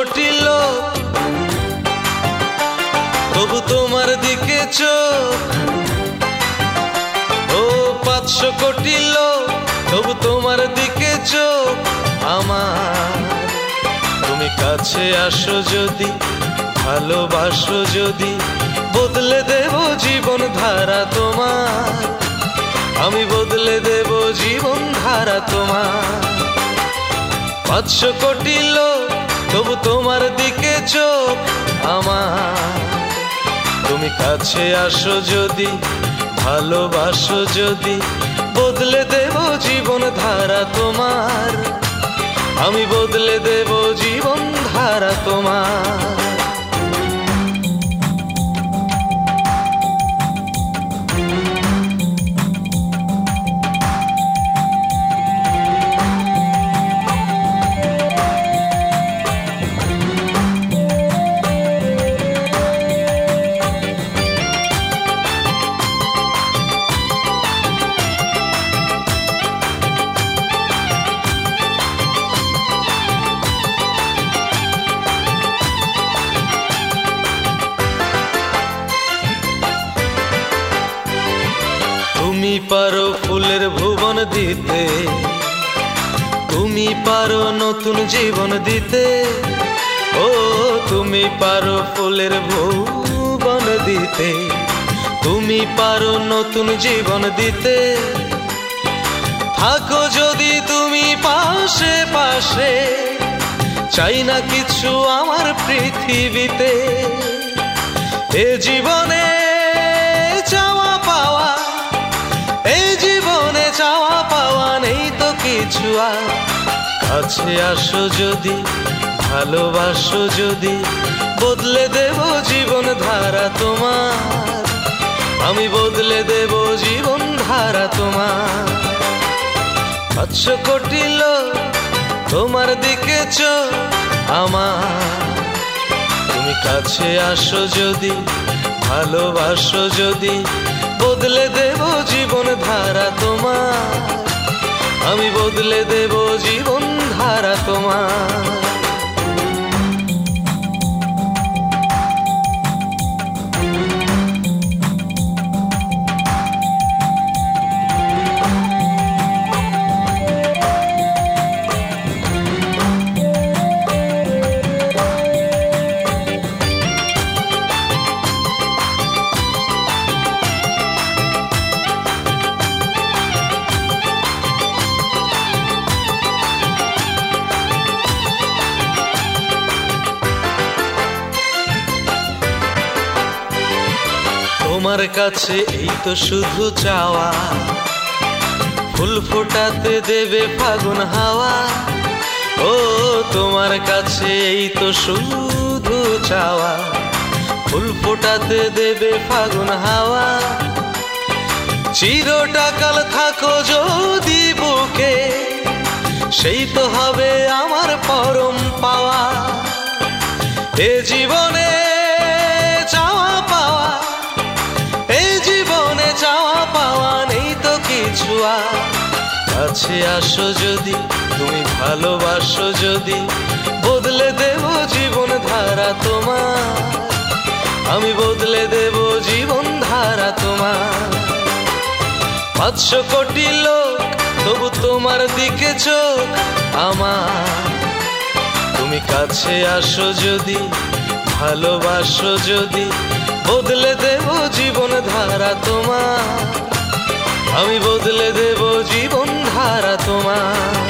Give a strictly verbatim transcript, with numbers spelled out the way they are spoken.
কোটি লোক তবু তোমার দিকে চোখ, ও পাঁচশো কোটি লোক তবু তোমার দিকে চোখ আমার। তুমি কাছে আসো যদি, ভালোবাসো যদি, বদলে দেব জীবন ধারা তোমার, আমি বদলে দেব জীবন ধারা তোমার। পাঁচশো কোটি লোক তবু তোমার দিকে চোখ আমার। তুমি কাছে আসো যদি, ভালোবাসো যদি, বদলে দেব জীবন ধারা তোমার, আমি বদলে দেব জীবন ধারা তোমার। তুমি পারো ফুলের ভুবন দিতে, তুমি পারো নতুন জীবন দিতে, ও তুমি পারো ফুলের ভুবন দিতে, তুমি পারো নতুন জীবন দিতে। থাকো যদি তুমি পাশে পাশে, চাই না কিছু আমার পৃথিবীতে। এ জীবনে চাওয়া পাওয়া, এই জীবনে চাওয়া পাওয়া নেই তো কিছু আর। কাছে আসো যদি, ভালোবাসো যদি, বদলে দেব জীবন ধারা তোমার, আমি বদলে দেব জীবন ধারা তোমার। পাঁচশো কোটি লোক তোমার দিকে চোখ আমার। তুমি কাছে আসো যদি, ভালোবাসো যদি, বদলে দেব জীবন ধারা তোমার, আমি বদলে দেব জীবন ধারা তোমার। তোমার কাছে এই তো শুধু চাওয়া, ফুল ফোটাতে দেবে ফাগুন হাওয়া, ও তোমার কাছে এই তো শুধু চাওয়া, ফুল ফোটাতে দেবে ফাগুন হাওয়া। চিরটাকাল থাকো যদি বুকে, সেই তো হবে আমার পরম পাওয়া। এ জীবনে চাওয়া পাওয়া, এই জীবনে চাওয়া পাওয়া নেই তো কিছু আর। কাছে আসো যদি, তুমি ভালোবাসো যদি, বদলে দেব জীবন ধারা তোমার, আমি বদলে দেব জীবন ধারা তোমার। পাঁচশো কোটি লোক তবু তোমার দিকে চোখ আমার। তুমি কাছে আসো যদি, ভালোবাসো যদি, বদলে দেব জীবন ধারা তোমার, আমি বদলে দেব জীবন ধারা তোমার।